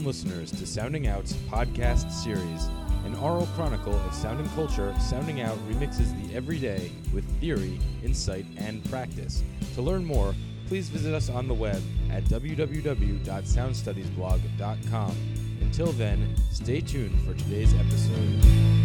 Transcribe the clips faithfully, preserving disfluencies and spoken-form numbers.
listeners to Sounding Out's podcast series, an oral chronicle of sound and culture. Sounding Out remixes the everyday with theory, insight, and practice. To learn more, please visit us on the web at w w w dot sound studies blog dot com. Until then, stay tuned for today's episode.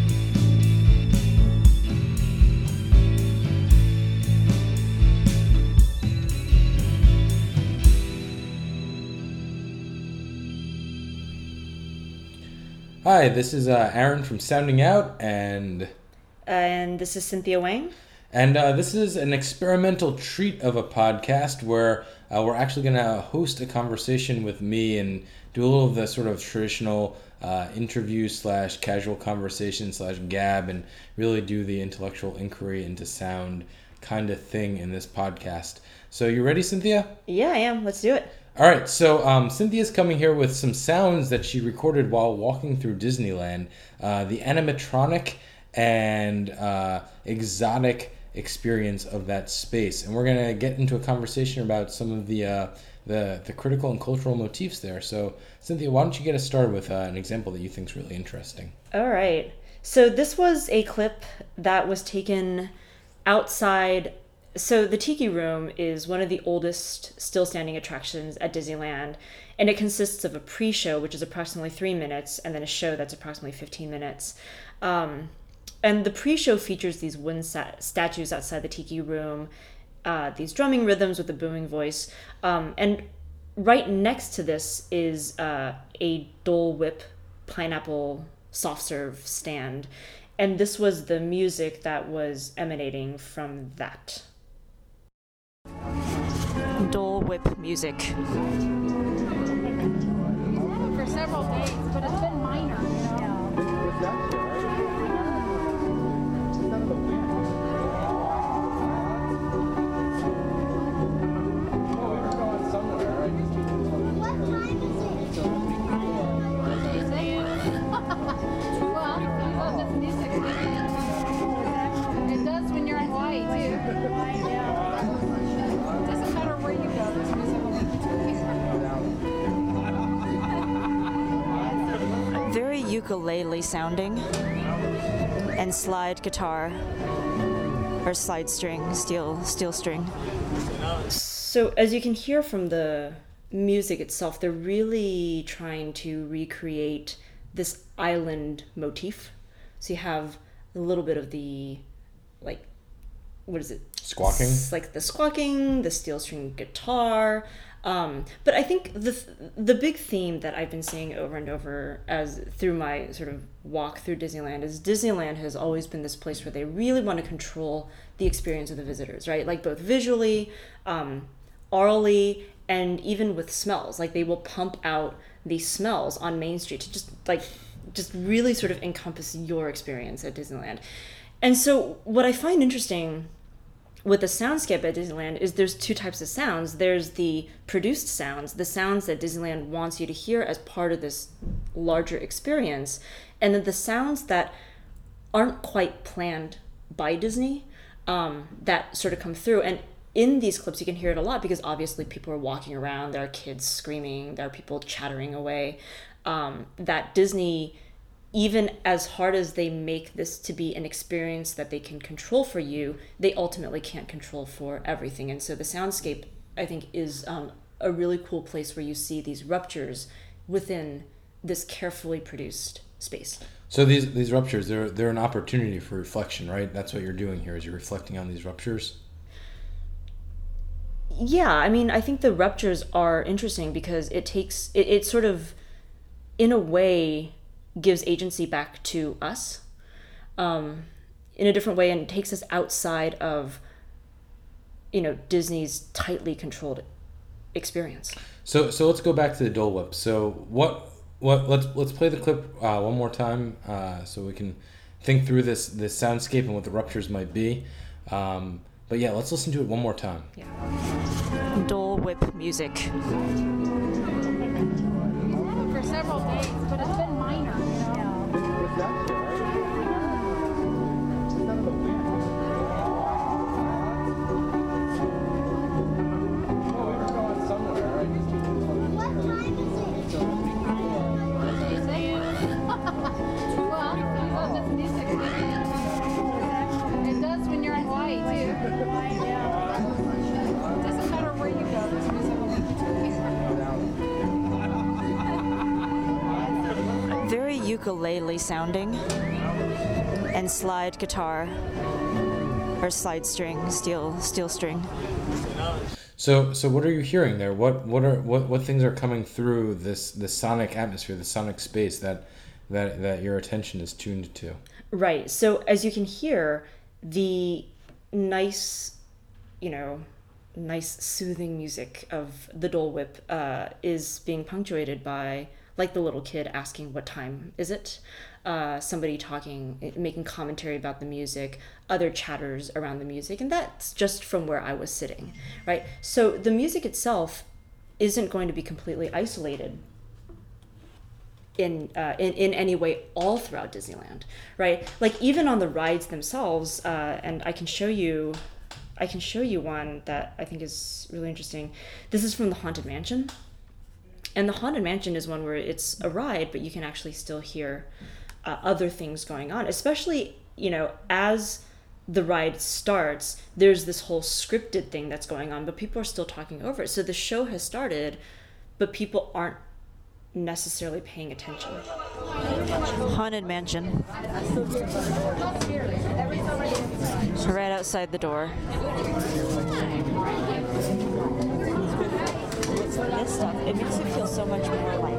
Hi, this is uh, Aaron from Sounding Out, and... And this is Cynthia Wang. And uh, this is an experimental treat of a podcast where uh, we're actually going to host a conversation with me and do a little of the sort of traditional uh, interview slash casual conversation slash gab and really do the intellectual inquiry into sound kind of thing in this podcast. So you ready, Cynthia? Yeah, I am. Let's do it. All right, so um, Cynthia's coming here with some sounds that she recorded while walking through Disneyland, uh, the animatronic and uh, exotic experience of that space. And we're going to get into a conversation about some of the, uh, the the critical and cultural motifs there. So, Cynthia, why don't you get us started with uh, an example that you think is really interesting? All right. So this was a clip that was taken outside. So the Tiki Room is one of the oldest still standing attractions at Disneyland, and it consists of a pre-show, which is approximately three minutes, and then a show that's approximately fifteen minutes. Um, and the pre-show features these wooden sat- statues outside the Tiki Room, uh, these drumming rhythms with a booming voice, um, and right next to this is uh, a Dole Whip pineapple soft serve stand, and this was the music that was emanating from that. Dole Whip music. For several days, but it's been minor, you know. It does when you're in Hawaii too. Doesn't matter where you go. Very ukulele sounding, and slide guitar, or slide string, steel steel string. So as you can hear from the music itself, they're really trying to recreate this island motif. So you have a little bit of the, like, what is it? Squawking? It's like the squawking, the steel string guitar. Um, but I think the the big theme that I've been seeing over and over as through my sort of walk through Disneyland is Disneyland has always been this place where they really want to control the experience of the visitors, right? Like both visually, um, orally, and even with smells. Like they will pump out these smells on Main Street to just like just really sort of encompass your experience at Disneyland. And so what I find interesting with the soundscape at Disneyland is there's two types of sounds. There's the produced sounds, the sounds that Disneyland wants you to hear as part of this larger experience, and then the sounds that aren't quite planned by Disney, um, that sort of come through. And in these clips, you can hear it a lot because obviously people are walking around, there are kids screaming, there are people chattering away, um, that Disney, even as hard as they make this to be an experience that they can control for you, they ultimately can't control for everything. And so the soundscape, I think, is um, a really cool place where you see these ruptures within this carefully produced space. So these these ruptures, they're, they're an opportunity for reflection, right? That's what you're doing here, is you're reflecting on these ruptures? Yeah, I mean, I think the ruptures are interesting because it takes, it, it sort of, in a way, gives agency back to us um, in a different way, and takes us outside of, you know, Disney's tightly controlled experience. So so let's go back to the Dole Whip. So what what let's let's play the clip uh, one more time uh, so we can think through this this soundscape and what the ruptures might be. Um, but yeah, let's listen to it one more time. Yeah. Dole Whip music. For several days, but it's been minor, you know. ukulele sounding and slide guitar or slide string, steel steel string. So, so what are you hearing there? What, what are what, what things are coming through this the sonic atmosphere, the sonic space that that that your attention is tuned to? Right. So as you can hear, the nice, you know, nice soothing music of the Dole Whip uh, is being punctuated by, like, the little kid asking what time is it, uh, somebody talking, making commentary about the music, other chatters around the music, and that's just from where I was sitting, right? So the music itself isn't going to be completely isolated in uh, in, in any way all throughout Disneyland, right? Like, even on the rides themselves, uh, and I can show you, I can show you one that I think is really interesting. This is from the Haunted Mansion. And the Haunted Mansion is one where it's a ride, but you can actually still hear uh, other things going on, especially, you know, as the ride starts, there's this whole scripted thing that's going on, but people are still talking over it. So the show has started, but people aren't necessarily paying attention. Haunted Mansion. Right outside the door. This stuff, it makes you feel so much more like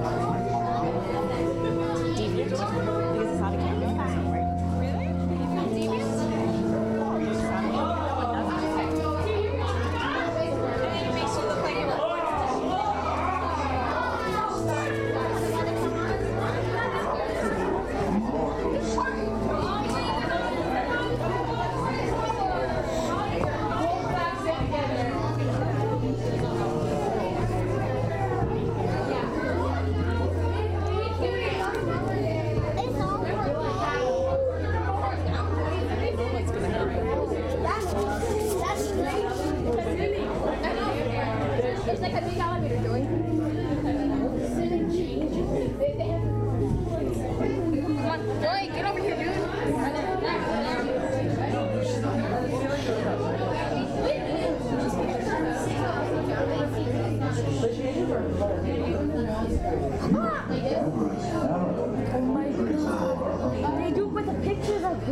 deviant because it's not a camera. It's like a big elevator going. Come on, Joy, get over here, dude. Oh my god. They do it with the pictures of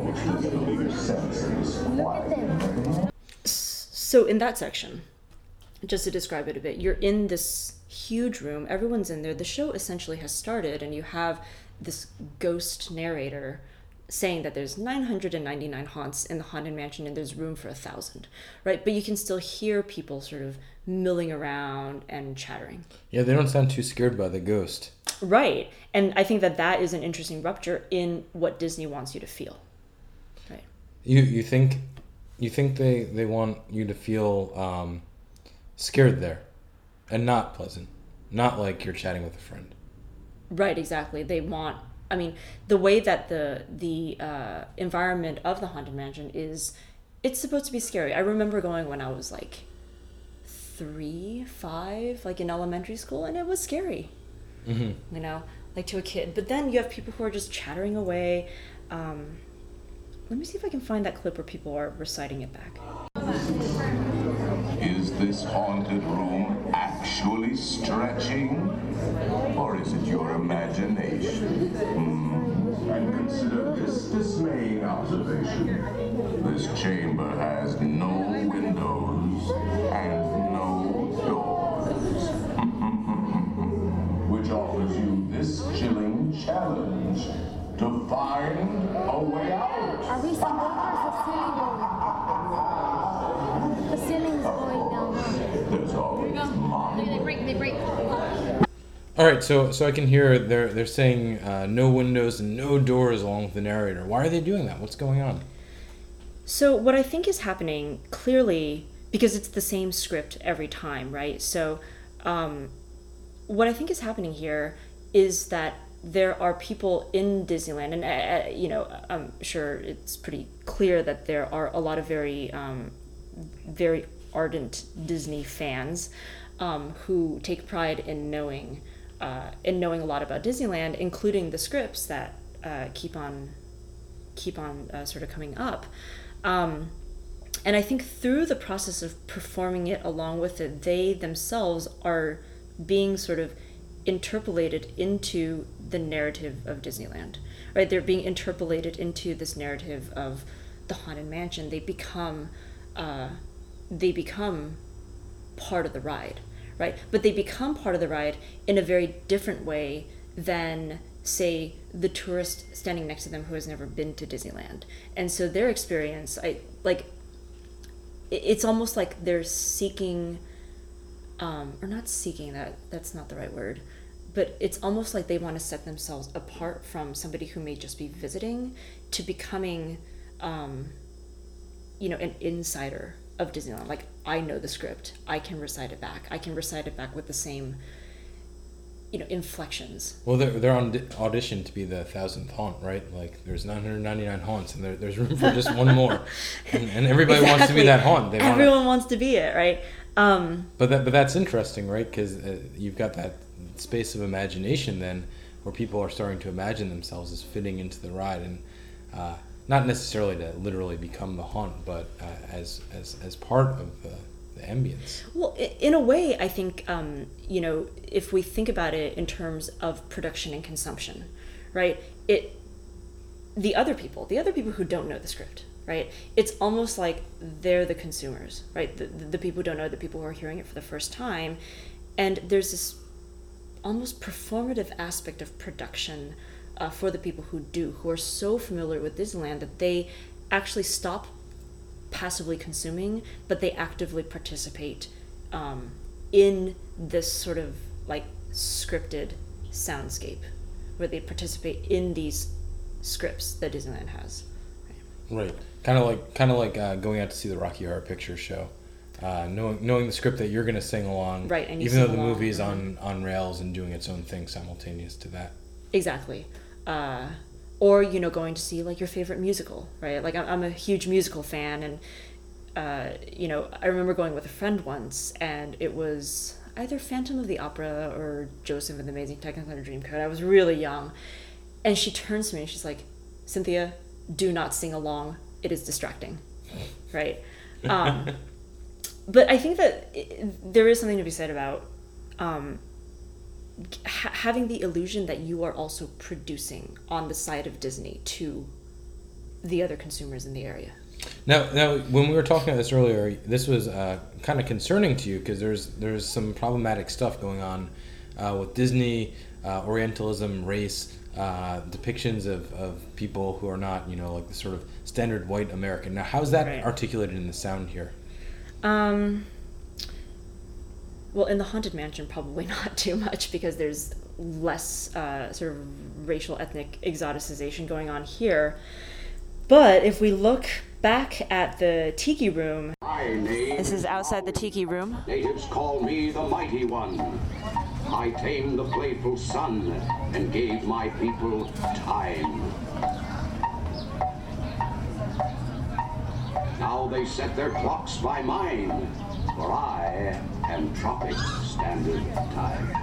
them. Look at them. So in that section, just to describe it a bit, you're in this huge room, everyone's in there, the show essentially has started, and you have this ghost narrator saying that there's nine hundred ninety-nine haunts in the Haunted Mansion and there's room for a thousand, right? But you can still hear people sort of milling around and chattering. Yeah, they don't sound too scared by the ghost. Right. And I think that that is an interesting rupture in what Disney wants you to feel. Right. You you think you think they, they want you to feel um, scared there and not pleasant, not like you're chatting with a friend. Right, exactly. They want, I mean, the way that the the uh, environment of the Haunted Mansion is, it's supposed to be scary. I remember going when I was like three, five, like in elementary school, and it was scary, Mm-hmm. you know, like to a kid. But then you have people who are just chattering away. Um, let me see if I can find that clip where people are reciting it back. Is this haunted room actually stretching? Or is it your imagination? Hmm. And consider this dismaying observation. This chamber has no windows and no doors. Which offers you this chilling challenge to find a way out. Are we still going or is the ceiling going? The ceiling's going down. There's always mom. They break, they break. All right, so so I can hear they're they're saying uh, no windows and no doors along with the narrator. Why are they doing that? What's going on? So what I think is happening clearly, because it's the same script every time, right? So um, what I think is happening here is that there are people in Disneyland, and uh, you know, I'm sure it's pretty clear that there are a lot of very, um, very ardent Disney fans um, who take pride in knowing, uh, in knowing a lot about Disneyland, including the scripts that uh, keep on, keep on uh, sort of coming up. Um, and I think through the process of performing it along with it, they themselves are being sort of interpolated into the narrative of Disneyland, right? They're being interpolated into this narrative of the Haunted Mansion. They become, uh, they become part of the ride, right? But they become part of the ride in a very different way than, say, the tourist standing next to them who has never been to Disneyland. And so their experience, I like, it's almost like they're seeking, um, or not seeking, that that's not the right word, but it's almost like they want to set themselves apart from somebody who may just be visiting to becoming, um, you know, an insider of Disneyland. Like, I know the script, I can recite it back, I can recite it back with the same, you know, inflections. Well, they're, they're on audition to be the thousandth haunt, right? Like, there's nine hundred ninety-nine haunts, and there, there's room for just one more, and, and everybody Exactly. wants to be that haunt. They Everyone wanna... wants to be it, right? Um, but that, but that's interesting, right? Because uh, you've got that space of imagination then, where people are starting to imagine themselves as fitting into the ride, and uh, not necessarily to literally become the haunt, but uh, as as as part of the, the ambience. Well, i- in a way, I think, um, you know, if we think about it in terms of production and consumption, right? It, the other people, the other people who don't know the script, right? It's almost like they're the consumers, right? The, the, the people who don't know, the people who are hearing it for the first time. And there's this almost performative aspect of production uh, for the people who do, who are so familiar with Disneyland that they actually stop passively consuming, but they actively participate um, in this sort of like scripted soundscape, where they participate in these scripts that Disneyland has. Right, kind of like kind of like uh, going out to see the Rocky Horror Picture Show, uh, knowing knowing the script that you're going to sing along, Right, and you even though sing the along, movie is mhm. on on rails and doing its own thing simultaneous to that. Exactly. Uh, or, you know, going to see like your favorite musical, right? Like I'm, I'm a huge musical fan, and uh, you know, I remember going with a friend once, and it was either Phantom of the Opera or Joseph and the Amazing Technicolor Dreamcoat. I was really young, and she turns to me and she's like, "Cynthia, do not sing along. It is distracting," right? Um, but I think that it, there is something to be said about um, ha- having the illusion that you are also producing on the side of Disney to the other consumers in the area. Now, now, when we were talking about this earlier, this was uh, kind of concerning to you because there's there's some problematic stuff going on uh, with Disney, uh, Orientalism, race, uh, depictions of, of people who are not, you know, like the sort of standard white American. Now, how's that Right. articulated in the sound here? Um, well, in the Haunted Mansion, probably not too much, because there's less uh, sort of racial, ethnic exoticization going on here. But if we look back at the Tiki Room, My name, this is outside the Tiki Room. natives call me the Mighty One. I tamed the playful sun and gave my people time. Now they set their clocks by mine, for I am Tropic Standard Time.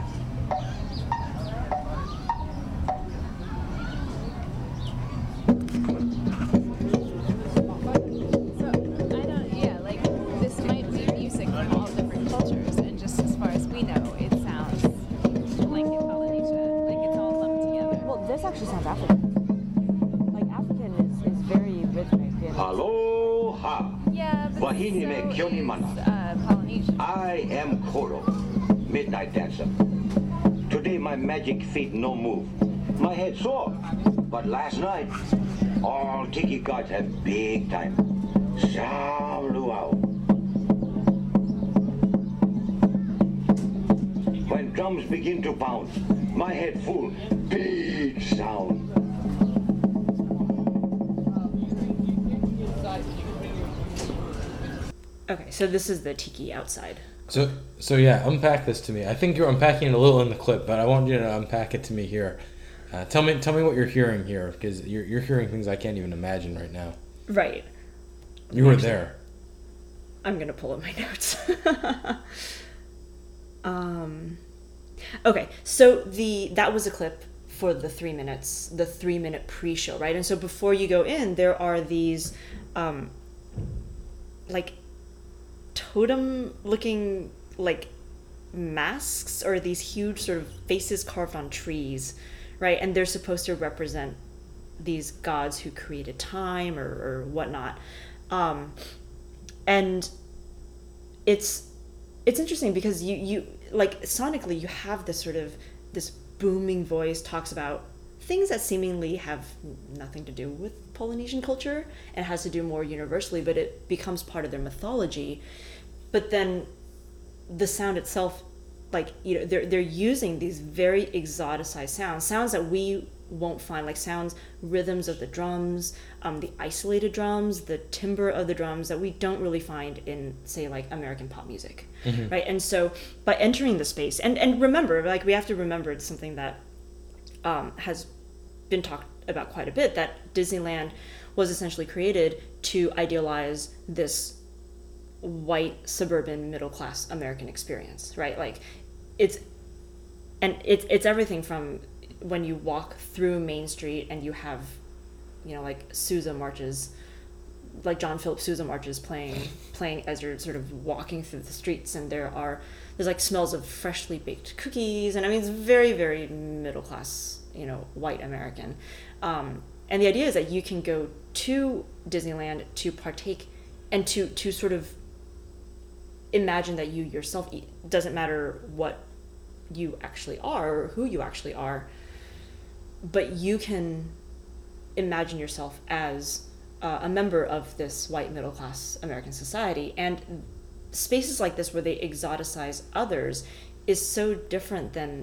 So, I don't, yeah, like, this might be music from all different cultures, and just as far as we know, it sounds like in Polynesia, like it's all lumped together. Well, this actually sounds African. Like, African is, is very rhythmic. And Aloha! Yeah, but Wahine me so Kioni is, Mana. uh, Polynesian. I am Koro, Midnight Dancer. Today my magic feet no move. My head sore, but last night all tiki gods had big time. Sam luau. When drums begin to pound, my head full, big sound. Okay, so this is the Tiki outside. So, so yeah, unpack this to me. I think you're unpacking it a little in the clip, but I want you to unpack it to me here. Uh, tell me, tell me what you're hearing here, because you're you're hearing things I can't even imagine right now. Right. You were there. I'm gonna pull up my notes. um, okay, so the that was a clip for the three minutes, the three minute pre-show, right? And so before you go in, there are these, um, like, totem-looking like masks or these huge sort of faces carved on trees, right? And they're supposed to represent these gods who created time or, or whatnot. Um, and it's it's interesting because you, you like sonically you have this sort of this booming voice talks about things that seemingly have nothing to do with Polynesian culture and has to do more universally, but it becomes part of their mythology. But then the sound itself, like, you know, they're they're using these very exoticized sounds, sounds that we won't find, like sounds, rhythms of the drums, um, the isolated drums, the timbre of the drums that we don't really find in, say, like American pop music, mm-hmm. right? And so by entering the space, and, and remember, like we have to remember it's something that um, has been talked about quite a bit, that Disneyland was essentially created to idealize this white suburban middle class American experience, right? Like it's, and it's it's everything from when you walk through Main Street and you have, you know, like Sousa marches, like John Philip Sousa marches playing playing as you're sort of walking through the streets, and there are there's like smells of freshly baked cookies, and I mean it's very very middle class, you know, white American, um, and the idea is that you can go to Disneyland to partake and to to sort of imagine that you yourself eat. Doesn't matter what you actually are or who you actually are, but you can imagine yourself as uh, a member of this white middle class American society. And spaces like this where they exoticize others is so different than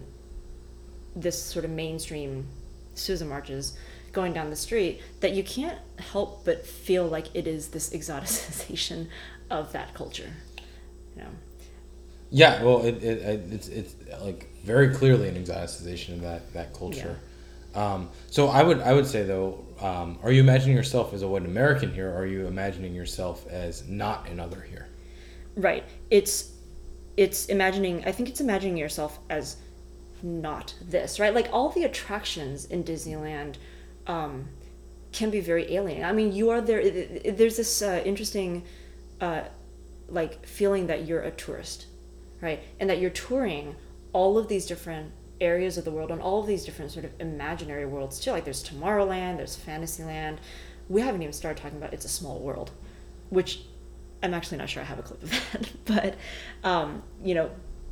this sort of mainstream Sousa marches going down the street that you can't help but feel like it is this exoticization of that culture, you know. Yeah, well, it, it it's it's like very clearly an exoticization of that that culture. Yeah. Um, so I would I would say though, um, are you imagining yourself as a white American here, or are you imagining yourself as not another here? Right. It's it's imagining. I think it's imagining yourself as not this. Right. Like all the attractions in Disneyland um, can be very alien. I mean, you are there. There's this uh, interesting uh, like feeling that you're a tourist. Right, and that you're touring all of these different areas of the world and all of these different sort of imaginary worlds too. Like there's Tomorrowland, there's Fantasyland. We haven't even started talking about It's a Small World, which I'm actually not sure I have a clip of that. But um, you know,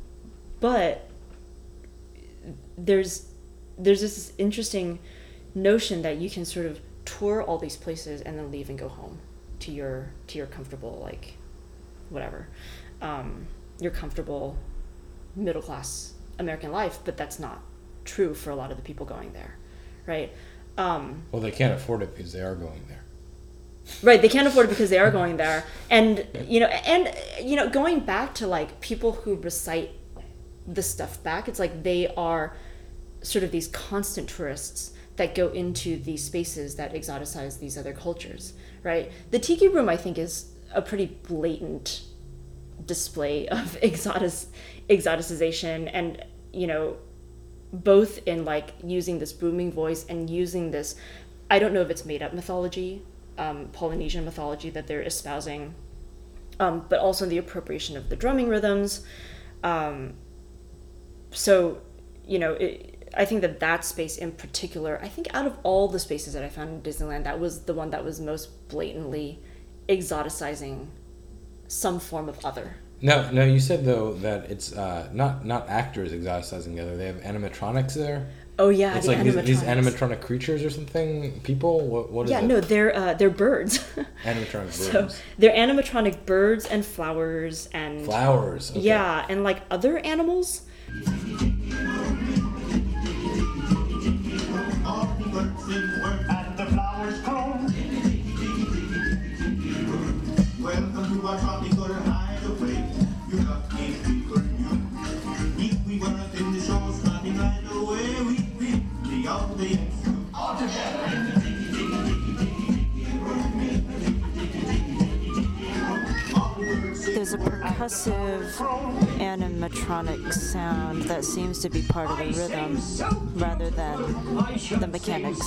but there's there's this interesting notion that you can sort of tour all these places and then leave and go home to your to your comfortable, like whatever. Um, your comfortable middle-class American life, but that's not true for a lot of the people going there, right? Um, well, they can't afford it because they are going there. Right, they can't afford it because they are going there. And, you know, and, you know, going back to, like, people who recite the stuff back, it's like they are sort of these constant tourists that go into these spaces that exoticize these other cultures, right? The Tiki Room, I think, is a pretty blatant display of exotic exoticization, and you know, both in like using this booming voice and using this, I don't know if it's made up mythology, um, Polynesian mythology that they're espousing, um, but also the appropriation of the drumming rhythms. Um, so, you know, it, I think that that space in particular, I think out of all the spaces that I found in Disneyland, that was the one that was most blatantly exoticizing some form of other. No, no. You said though that it's uh, not not actors exoticizing the other. They have animatronics there. Oh yeah, it's the like these, these animatronics. animatronic creatures or something. People. What what is yeah, it? Yeah, no, they're uh, they're birds. Animatronic birds. So they're animatronic birds and flowers and flowers. Okay. Yeah, and like other animals. There's a percussive animatronic sound that seems to be part of the rhythm rather than the mechanics.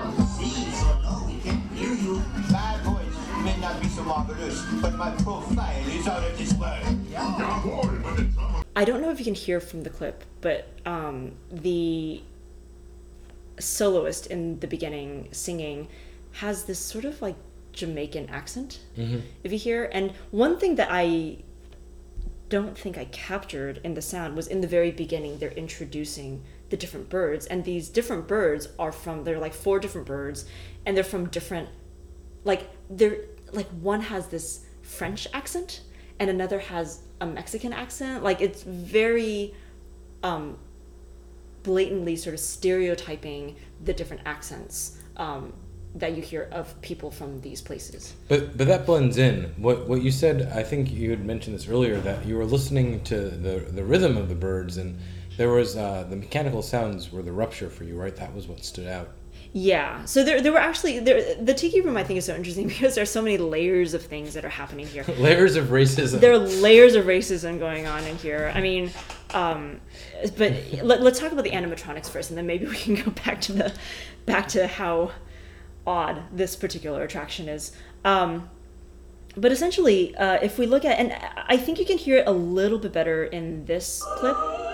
My voice may not be so marvelous, but my profile is out of this world. I don't know if you can hear from the clip, but um, the soloist in the beginning singing has this sort of like Jamaican accent, Mm-hmm. if you hear. And one thing that I don't think I captured in the sound was in the very beginning, they're introducing the different birds. And these different birds are from, they're like four different birds, and they're from different, like, they're, like one has this French accent, and another has a Mexican accent. Like, it's very um, blatantly sort of stereotyping the different accents um, that you hear of people from these places. But but that blends in. What what you said, I think you had mentioned this earlier, that you were listening to the the rhythm of the birds, and there was uh, the mechanical sounds were the rupture for you, right? That was what stood out. Yeah. So there there were actually there the Tiki Room I think is so interesting because there's so many layers of things that are happening here. Layers of racism. There are layers of racism going on in here. I mean, um, but let, let's talk about the animatronics first, and then maybe we can go back to the back to how odd this particular attraction is. Um, but essentially, uh, if we look at, and I think you can hear it a little bit better in this clip.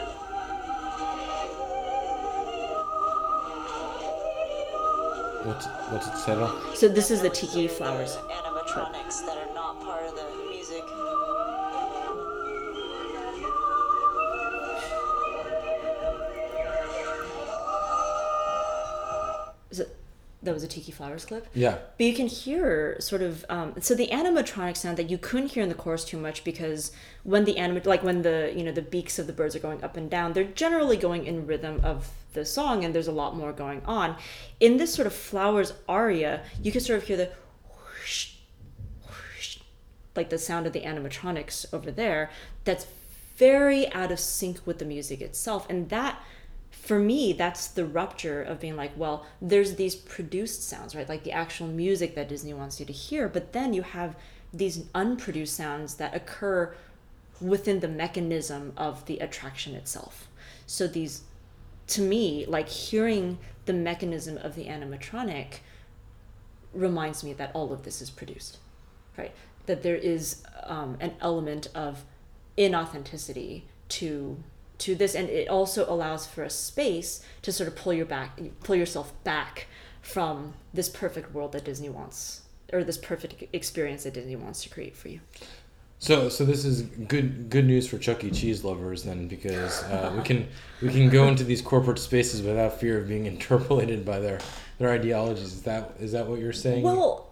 What's what's it set on? So this is the Tiki Flowers. Animatronics that are not part of the music. Is it, that was a Tiki Flowers clip? Yeah. But you can hear sort of, um, so the animatronic sound that you couldn't hear in the chorus too much because when the anima, like when the, you know, the beaks of the birds are going up and down, they're generally going in rhythm of the song, and there's a lot more going on. In this sort of Flowers aria, you can sort of hear the whoosh, whoosh, like the sound of the animatronics over there. That's very out of sync with the music itself. And that, for me, that's the rupture of being like, well, there's these produced sounds, right? Like the actual music that Disney wants you to hear, but then you have these unproduced sounds that occur within the mechanism of the attraction itself. So these, to me, like hearing the mechanism of the animatronic reminds me that all of this is produced, right? That there is um, an element of inauthenticity to to this, and it also allows for a space to sort of pull your back, pull yourself back from this perfect world that Disney wants, or this perfect experience that Disney wants to create for you. So so this is good good news for Chuck E. Cheese lovers then, because uh, we can we can go into these corporate spaces without fear of being interpolated by their their ideologies. Is that is that what you're saying? Well,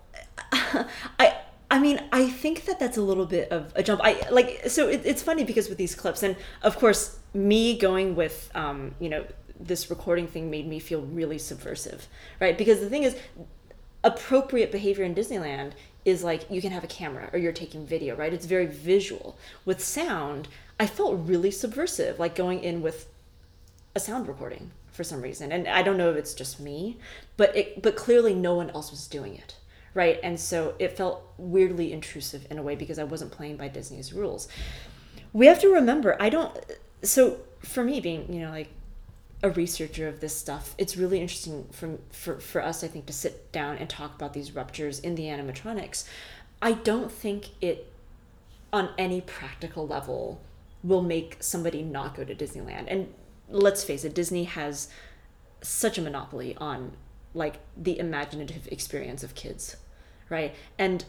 I. I mean, I think that that's a little bit of a jump. I like, so it, it's funny because with these clips, and of course, me going with, um, you know, this recording thing made me feel really subversive, right? Because the thing is, appropriate behavior in Disneyland is like you can have a camera or you're taking video, right? It's very visual. With sound, I felt really subversive, like going in with a sound recording for some reason. And I don't know if it's just me, but it, but clearly no one else was doing it. Right, and so it felt weirdly intrusive in a way because I wasn't playing by Disney's rules. We have to remember, I don't, so for me being, you know, like a researcher of this stuff, it's really interesting for, for, for us, I think, to sit down and talk about these ruptures in the animatronics. I don't think it, on any practical level, will make somebody not go to Disneyland. And let's face it, Disney has such a monopoly on like the imaginative experience of kids, right? And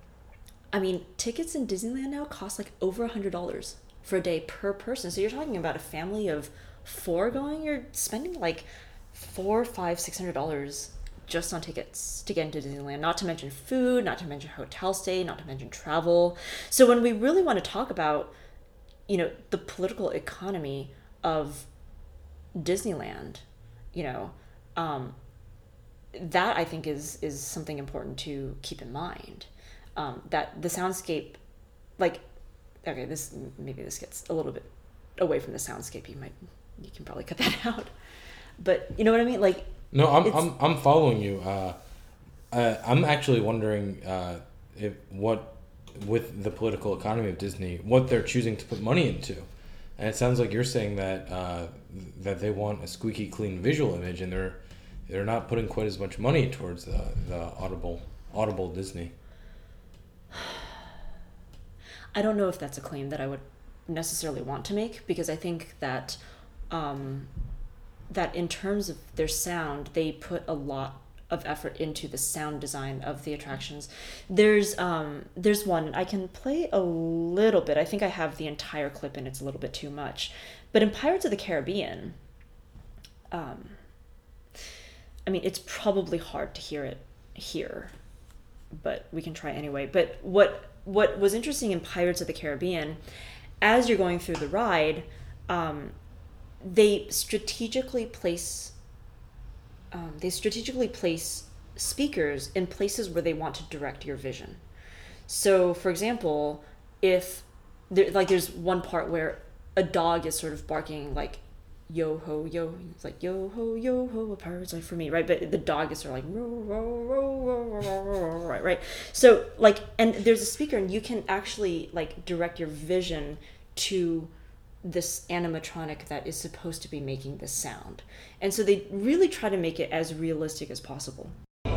I mean, tickets in Disneyland now cost like over a hundred dollars for a day per person. So you're talking about a family of four going, you're spending like four, five, six hundred dollars just on tickets to get into Disneyland, not to mention food, not to mention hotel stay, not to mention travel. So when we really want to talk about, you know, the political economy of Disneyland, you know, um, that I think is is something important to keep in mind. Um, that the soundscape, like, okay, this maybe this gets a little bit away from the soundscape. You might you can probably cut that out, but you know what I mean. Like, no, I'm I'm I'm following you. Uh, uh, I'm actually wondering uh, if what with the political economy of Disney, what they're choosing to put money into. And it sounds like you're saying that uh, that they want a squeaky clean visual image, and they're they're not putting quite as much money towards the, the audible audible Disney. I don't know if that's a claim that I would necessarily want to make, because I think that um, that in terms of their sound, they put a lot of effort into the sound design of the attractions. There's um, there's one I can play a little bit. I think I have the entire clip and it's a little bit too much. But in Pirates of the Caribbean, um, I mean, it's probably hard to hear it here, but we can try anyway. But what what was interesting in Pirates of the Caribbean, as you're going through the ride, um, they strategically place um, they strategically place speakers in places where they want to direct your vision. So, for example, if there, like there's one part where a dog is sort of barking like yo ho yo, it's like yo ho yo ho, a pirate's life for me, right? But the dog is sort of like row row row row row row, right, right. So like, and there's a speaker, and you can actually like direct your vision to this animatronic that is supposed to be making this sound, and so they really try to make it as realistic as possible.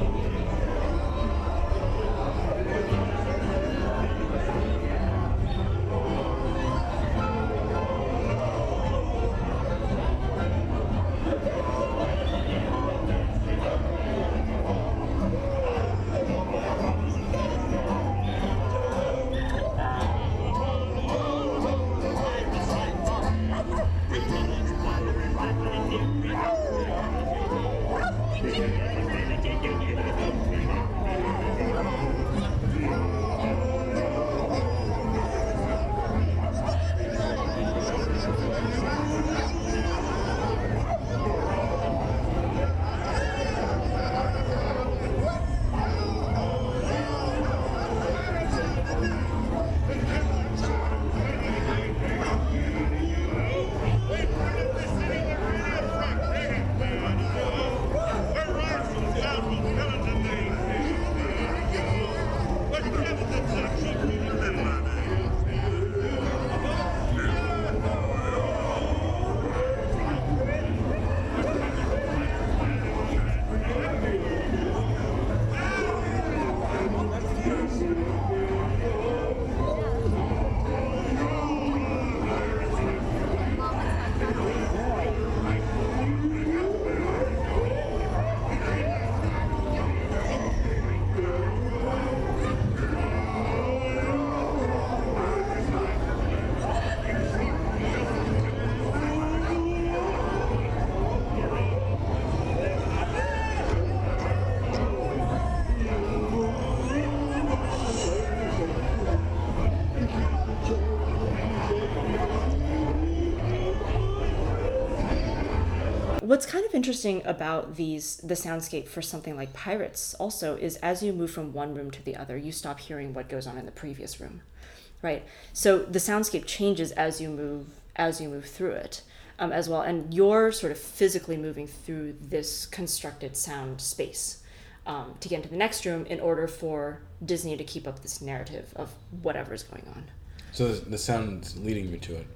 What's kind of interesting about these the soundscape for something like Pirates also is as you move from one room to the other, you stop hearing what goes on in the previous room, right? So the soundscape changes as you move as you move through it um, as well, and you're sort of physically moving through this constructed sound space um, to get into the next room in order for Disney to keep up this narrative of whatever's going on. So the sound's leading you to it.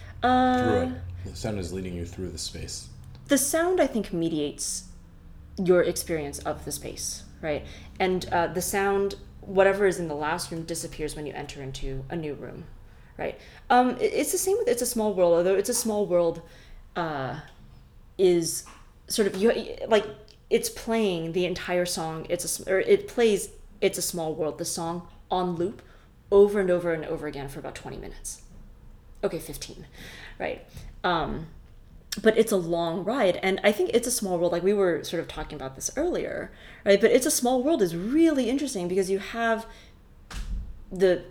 Uh, through it. The sound is leading you through the space. The sound, I think, mediates your experience of the space, right? And uh, the sound, whatever is in the last room, disappears when you enter into a new room, right? Um, it, it's the same with It's a Small World, although It's a Small World uh, is sort of, you like, it's playing the entire song, It's a, or it plays It's a Small World, the song, on loop over and over and over again for about twenty minutes. Okay, fifteen, right? Um, but it's a long ride, and I think It's a Small World, like we were sort of talking about this earlier, right? But It's a Small World is really interesting because you have the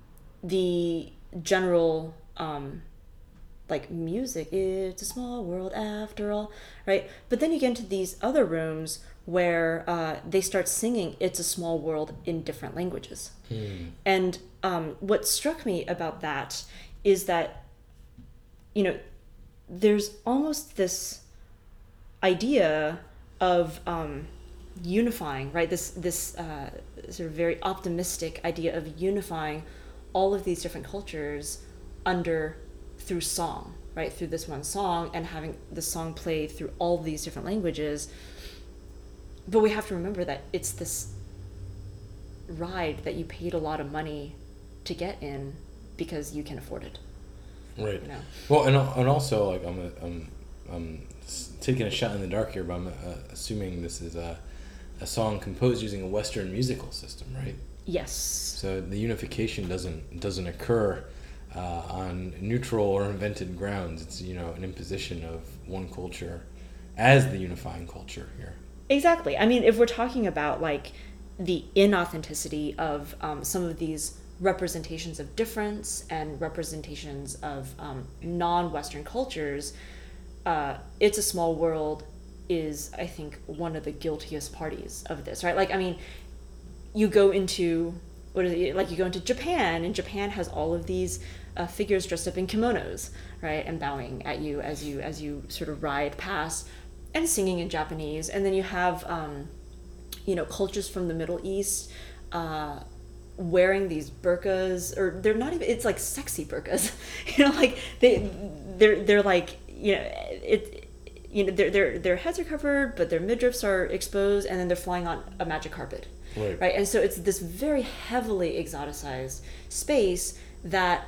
the general um, like music, it's a small world after all, right? But then you get into these other rooms where uh, they start singing It's a Small World in different languages. Hmm. And um, what struck me about that is that, you know, there's almost this idea of um, unifying, right? This this uh, sort of very optimistic idea of unifying all of these different cultures under through song, right? Through this one song, and having the song play through all these different languages. But we have to remember that it's this ride that you paid a lot of money to get in because you can afford it. Right. You know? Well, and and also like I'm a, I'm I'm s- taking a shot in the dark here, but I'm uh, assuming this is a a song composed using a Western musical system, right? Yes. So the unification doesn't doesn't occur uh, on neutral or invented grounds. It's, you know, an imposition of one culture as the unifying culture here. Exactly. I mean, if we're talking about like the inauthenticity of um, some of these representations of difference and representations of um, non-Western cultures, uh, It's a Small World is, I think, one of the guiltiest parties of this, right? Like, I mean, you go into, what is it, like you go into Japan, and Japan has all of these uh, figures dressed up in kimonos, right? And bowing at you as you, as you sort of ride past, and singing in Japanese. And then you have, um, you know, cultures from the Middle East, uh, wearing these burqas, or they're not even, it's like sexy burqas, you know, like they, they're, they're like, you know, it, you know, their, their, their heads are covered, but their midriffs are exposed, and then they're flying on a magic carpet. Right. Right. And so it's this very heavily exoticized space that,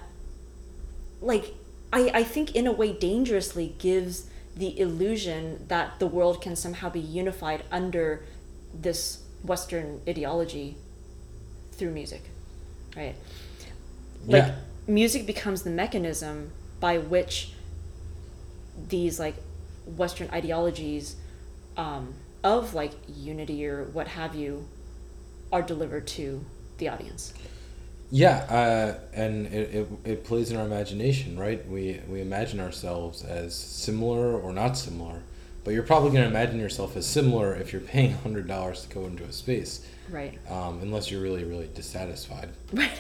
like, I, I think in a way dangerously gives the illusion that the world can somehow be unified under this Western ideology through music, right? Like, Yeah. music becomes the mechanism by which these like Western ideologies um, of like unity or what have you are delivered to the audience. Yeah, uh, and it, it, it plays in our imagination, right? We we imagine ourselves as similar or not similar, but you're probably going to imagine yourself as similar if you're paying one hundred dollars to go into a space. Right. Um, unless you're really, really dissatisfied. Right.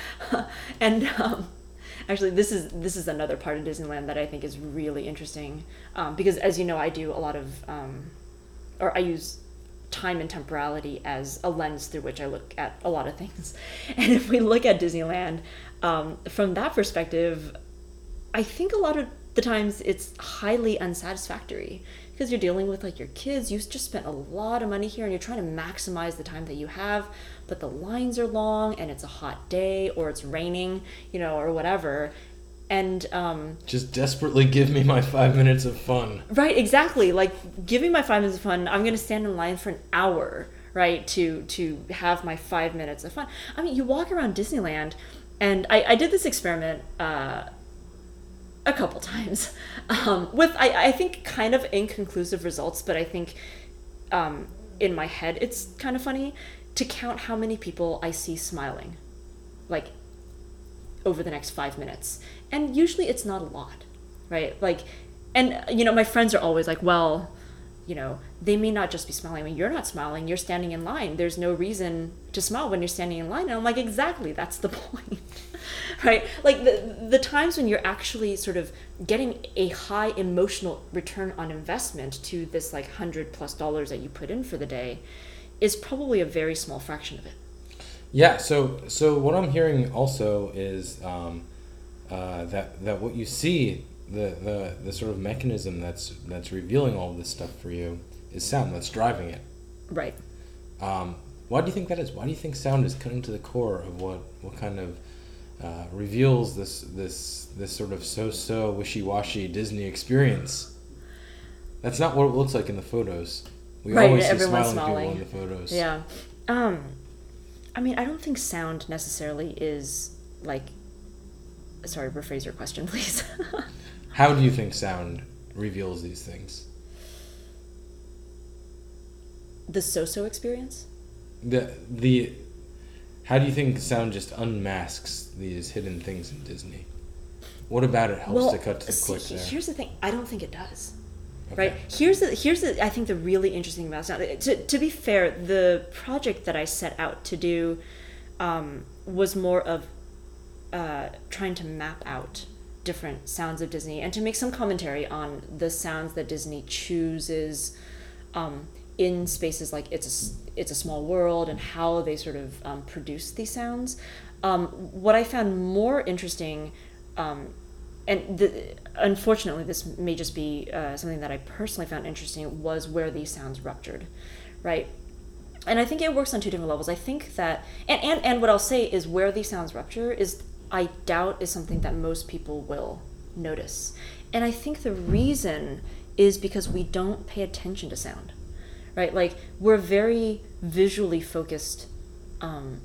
And um, actually, this is this is another part of Disneyland that I think is really interesting, um, because as you know, I do a lot of, um, or I use time and temporality as a lens through which I look at a lot of things. And if we look at Disneyland um, from that perspective, I think a lot of the times it's highly unsatisfactory, because you're dealing with like your kids. You just spent a lot of money here and you're trying to maximize the time that you have, but the lines are long and it's a hot day or it's raining, you know, or whatever. And um, Just desperately give me my five minutes of fun. right, exactly. Like, give me my five minutes of fun. I'm going to stand in line for an hour, right, to to have my five minutes of fun. I mean, you walk around Disneyland, and I, I did this experiment uh, a couple times um, with, I, I think, kind of inconclusive results, but I think um, in my head it's kind of funny to count how many people I see smiling, like, over the next five minutes. And usually it's not a lot, right? Like, and, you know, my friends are always like, well, you know, they may not just be smiling. I mean, you're not smiling, you're standing in line. There's no reason to smile when you're standing in line. And I'm like, exactly, that's the point, right? Like, the, the times when you're actually sort of getting a high emotional return on investment to this, like, hundred plus dollars that you put in for the day is probably a very small fraction of it. Yeah, so so what I'm hearing also is um, uh, that that what you see, the, the the sort of mechanism that's that's revealing all of this stuff for you is sound that's driving it. Right. Um, why do you think that is? Why do you think sound is cutting to the core of what what kind of uh, reveals this this this sort of so-so wishy-washy Disney experience? That's not what it looks like in the photos. We Right, always see everyone's smiling, smiling. people in the photos. Yeah. Um, I mean, I don't think sound necessarily is like. Sorry, rephrase your question, please. How do you think sound reveals these things? The so-so experience? The the how do you think sound just unmasks these hidden things in Disney? What about it helps to cut to the see, quick there? Here's the thing. I don't think it does. Okay. Right? Here's the here's the I think the really interesting thing about sound. To to be fair, the project that I set out to do um, was more of uh, trying to map out different sounds of Disney and to make some commentary on the sounds that Disney chooses um, in spaces like It's a, It's a Small World and how they sort of um, produce these sounds. Um, what I found more interesting, um, and the, unfortunately this may just be uh, something that I personally found interesting, was where these sounds ruptured, right? And I think it works on two different levels. I think that, and, and, and what I'll say is where these sounds rupture is, I doubt is something that most people will notice. And I think the reason is because we don't pay attention to sound, right? Like, we're very visually focused um,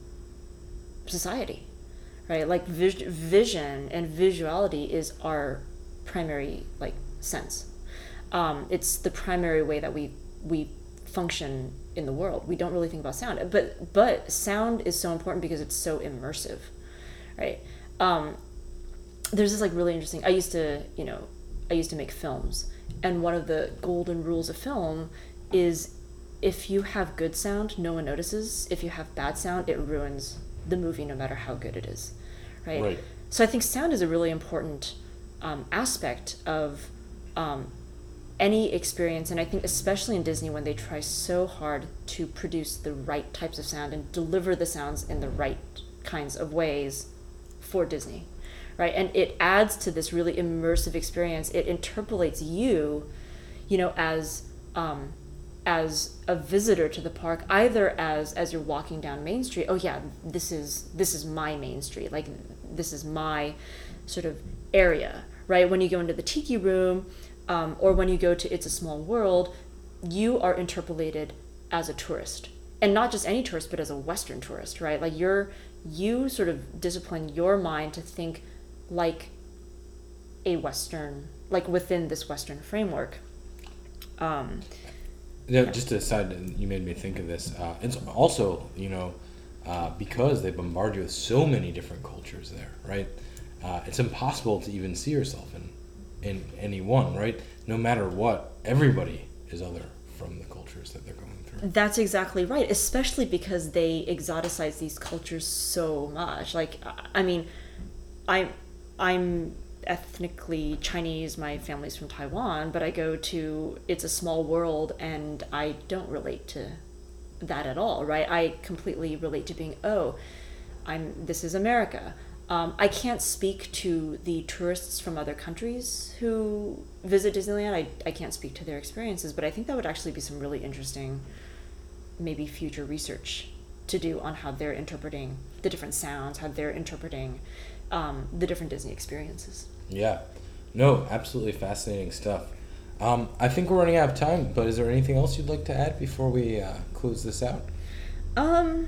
society, right? Like, vis- vision and visuality is our primary, like, sense. Um, it's the primary way that we we function in the world. We don't really think about sound, but but sound is so important because it's so immersive, right? Um, there's this like really interesting. I used to, you know, I used to make films, and one of the golden rules of film is if you have good sound, no one notices. If you have bad sound, it ruins the movie, no matter how good it is, right? Right. So I think sound is a really important um, aspect of um, any experience, and I think especially in Disney when they try so hard to produce the right types of sound and deliver the sounds in the right kinds of ways for Disney, right? And it adds to this really immersive experience. It interpolates you, you know, as um, as a visitor to the park, either as as you're walking down Main Street. Oh yeah, this is this is my Main Street. Like, this is my sort of area, right? When you go into the Tiki Room, um, or when you go to It's a Small World, you are interpolated as a tourist, and not just any tourist, but as a Western tourist, right? Like, you're you sort of discipline your mind to think like a Western, like within this Western framework. Um, Yeah, just a side, you made me think of this. Uh, it's also, you know, uh, because they bombard you with so many different cultures there, right? Uh, it's impossible to even see yourself in, in any one, right? No matter what, everybody is other from the cultures that they're going through. That's exactly right, especially because they exoticize these cultures so much. Like, I mean, I'm, I'm ethnically Chinese, my family's from Taiwan, but I go to It's a Small World and I don't relate to that at all, right? I completely relate to being, oh, I'm this is America. Um, I can't speak to the tourists from other countries who visit Disneyland. I, I can't speak to their experiences, but I think that would actually be some really interesting, maybe future research to do on how they're interpreting the different sounds, how they're interpreting um, the different Disney experiences. Yeah. No, absolutely fascinating stuff. Um, I think we're running out of time, but is there anything else you'd like to add before we uh, close this out? Um,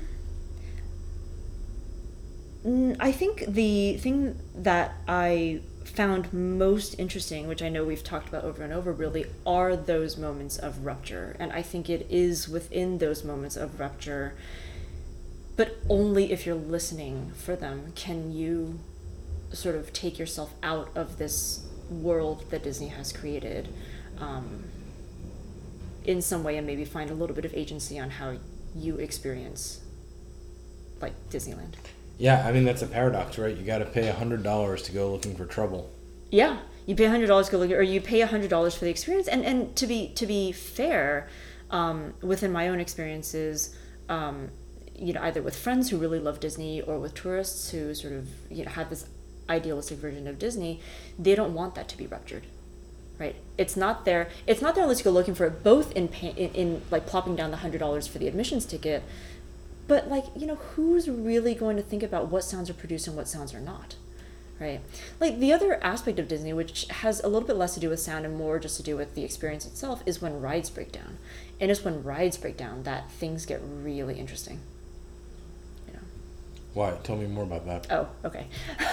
I think the thing that I found most interesting, which I know we've talked about over and over really, are those moments of rupture. And I think it is within those moments of rupture, but only if you're listening for them can you sort of take yourself out of this world that Disney has created um, in some way, and maybe find a little bit of agency on how you experience like Disneyland. Yeah, I mean, that's a paradox, right? You got to pay one hundred dollars to go looking for trouble. Yeah, you pay one hundred dollars to go look, or you pay one hundred dollars for the experience. And, and to be to be fair, um, within my own experiences, um, you know, either with friends who really love Disney or with tourists who sort of, you know, have this idealistic version of Disney, they don't want that to be ruptured, right? It's not there. It's not there unless you go looking for it, both in pay, in, in like plopping down the one hundred dollars for the admissions ticket. But, like, you know, who's really going to think about what sounds are produced and what sounds are not, right? Like, the other aspect of Disney, which has a little bit less to do with sound and more just to do with the experience itself, is when rides break down. And it's when rides break down that things get really interesting. You know? Why? Tell me more about that. Oh, okay.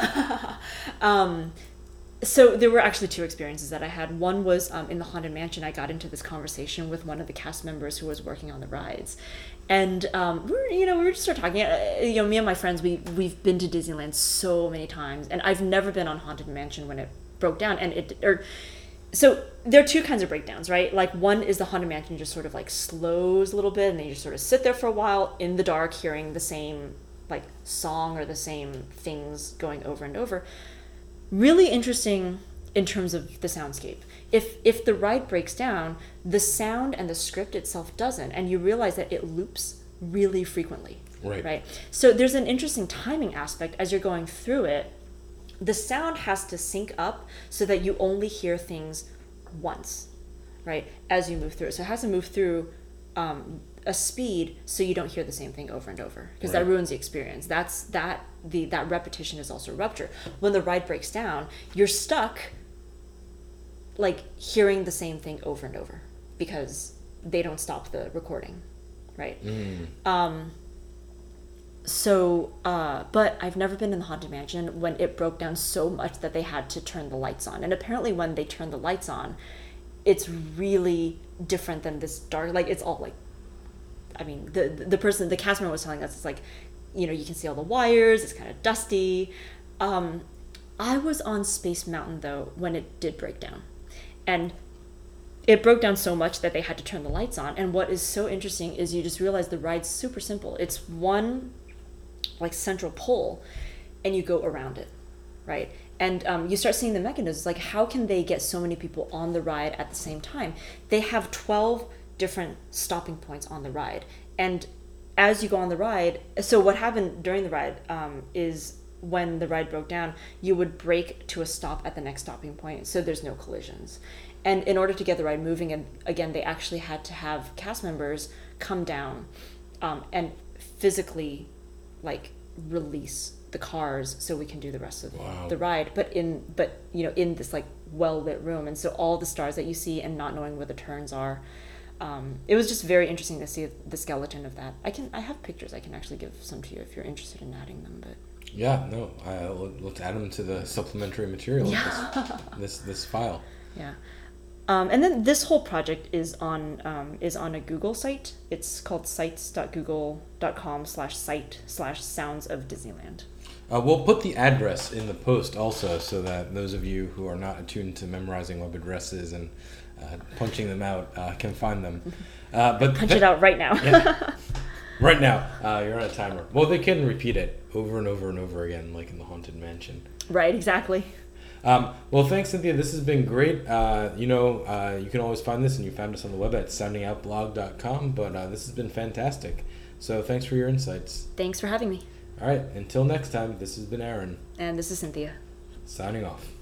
um, so there were actually two experiences that I had. One was um, in the Haunted Mansion. I got into this conversation with one of the cast members who was working on the rides. And um, we were, you know, we were just sort of talking. Uh, you know, me and my friends, we we've been to Disneyland so many times, and I've never been on Haunted Mansion when it broke down. And it, or so there are two kinds of breakdowns, right? Like, one is the Haunted Mansion just sort of like slows a little bit, and then you just sort of sit there for a while in the dark, hearing the same like song or the same things going over and over. Really interesting in terms of the soundscape. If if the ride breaks down, the sound and the script itself doesn't, and you realize that it loops really frequently. Right. Right. So there's an interesting timing aspect as you're going through it. The sound has to sync up so that you only hear things once, right, as you move through it. So it has to move through um, a speed so you don't hear the same thing over and over, because Right. that ruins the experience. That's that the that repetition is also rupture. When the ride breaks down, you're stuck like hearing the same thing over and over because they don't stop the recording, right? Mm. Um, so, uh, but I've never been in the Haunted Mansion when it broke down so much that they had to turn the lights on. And apparently when they turn the lights on, it's really different than this dark, like it's all like, I mean, the the person, the cast member was telling us, it's like, you know, you can see all the wires, it's kind of dusty. Um, I was on Space Mountain though when it did break down. And it broke down so much that they had to turn the lights on. And what is so interesting is you just realize the ride's super simple. It's one like central pole and you go around it, right? And um, you start seeing the mechanisms, like how can they get so many people on the ride at the same time? They have twelve different stopping points on the ride. And as you go on the ride, so what happened during the ride um, is when the ride broke down, you would brake to a stop at the next stopping point so there's no collisions. And in order to get the ride moving, and again, they actually had to have cast members come down um, and physically like release the cars so we can do the rest of Wow. the ride, but in but you know in this like well lit room. And so all the stars that you see and not knowing where the turns are, um, it was just very interesting to see the skeleton of that. I can I have pictures. I can actually give some to you if you're interested in adding them. But Yeah, no, I, let's add them to the supplementary material of this, this this file. yeah. Um, and then this whole project is on um, is on a Google site. It's called sites dot google dot com slash site slash sounds of Disneyland. Uh, we'll put the address in the post also, so that those of you who are not attuned to memorizing web addresses and uh, punching them out uh, can find them. Uh, but Punch th- it out right now. Yeah. Right now, uh, you're on a timer. Well, they can repeat it over and over and over again, like in the Haunted Mansion. Right, exactly. Um, well, thanks, Cynthia. This has been great. Uh, you know, uh, you can always find this, and you found us on the web at sounding out blog dot com, but uh, this has been fantastic. So thanks for your insights. Thanks for having me. All right, until next time, this has been Aaron, And this is Cynthia. signing off.